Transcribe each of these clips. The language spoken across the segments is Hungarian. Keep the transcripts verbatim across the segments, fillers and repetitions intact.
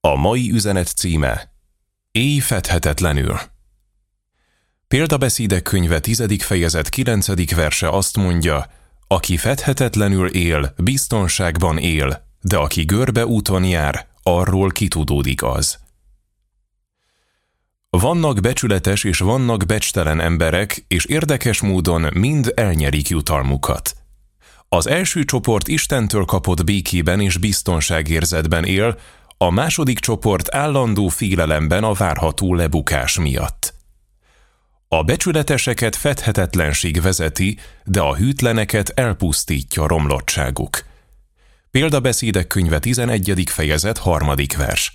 A mai üzenet címe: Élj fedhetetlenül. Példabeszédek könyve tizedik fejezet kilencedik verse azt mondja: aki fedhetetlenül él, biztonságban él, de aki görbe úton jár, arról kitudódik az. Vannak becsületes és vannak becstelen emberek, és érdekes módon mind elnyerik jutalmukat. Az első csoport Istentől kapott békében és biztonságérzetben él, a második csoport állandó félelemben a várható lebukás miatt. A becsületeseket fedhetetlenség vezeti, de a hűtleneket elpusztítja romlottságuk. Példabeszédek könyve tizenegyedik fejezet harmadik vers.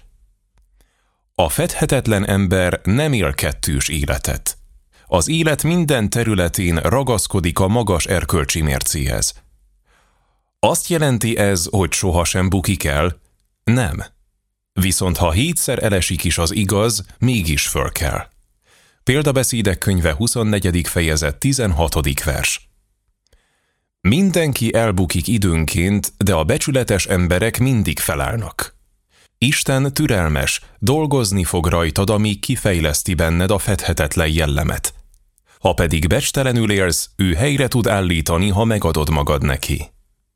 A fedhetetlen ember nem él kettős életet. Az élet minden területén ragaszkodik a magas erkölcsi mércéhez. Azt jelenti ez, hogy sohasem bukik el? Nem. Viszont ha hétszer elesik is az igaz, mégis föl kell. Példabeszédek könyve huszonnegyedik fejezet tizenhatodik vers. Mindenki elbukik időnként, de a becsületes emberek mindig felállnak. Isten türelmes, dolgozni fog rajtad, amíg kifejleszti benned a fedhetetlen jellemet. Ha pedig becstelenül élsz, ő helyre tud állítani, ha megadod magad neki.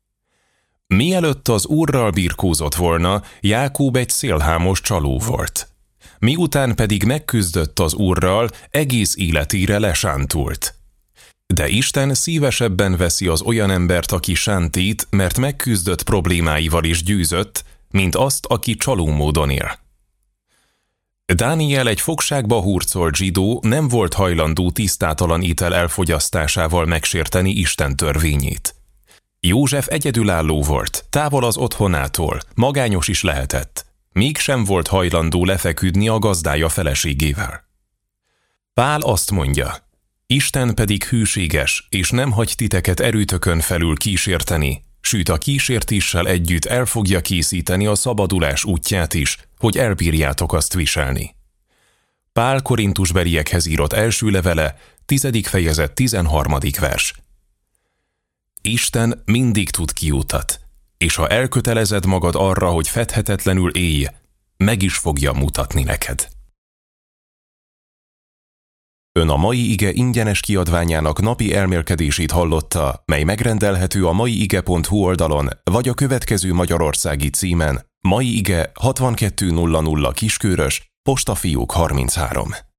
Mielőtt az Úrral birkózott volna, Jákób egy szélhámos csaló volt. Miután pedig megküzdött az Úrral, egész életére lesántult. De Isten szívesebben veszi az olyan embert, aki sántít, mert megküzdött problémáival is győzött, mint azt, aki csaló módon él. Dániel, egy fogságba hurcolt zsidó, nem volt hajlandó tisztátalan étel elfogyasztásával megsérteni Isten törvényét. József egyedülálló volt, távol az otthonától, magányos is lehetett, mégsem volt hajlandó lefeküdni a gazdája feleségével. Pál azt mondja: Isten pedig hűséges, és nem hagy titeket erőtökön felül kísérteni, sőt a kísértéssel együtt el fogja készíteni a szabadulás útját is, hogy elbírjátok azt viselni. Pál Korintusbeliekhez írott első levele, tizedik fejezet tizenharmadik vers. Isten mindig tud kiutat, és ha elkötelezed magad arra, hogy fedhetetlenül élj, meg is fogja mutatni neked. Ön a mai ige ingyenes kiadványának napi elmélkedését hallotta, mely megrendelhető a maiige pont hu oldalon, vagy a következő magyarországi címen: Mai Ige hatvankettő nulla nulla Kiskörös, Postafiók harminchárom.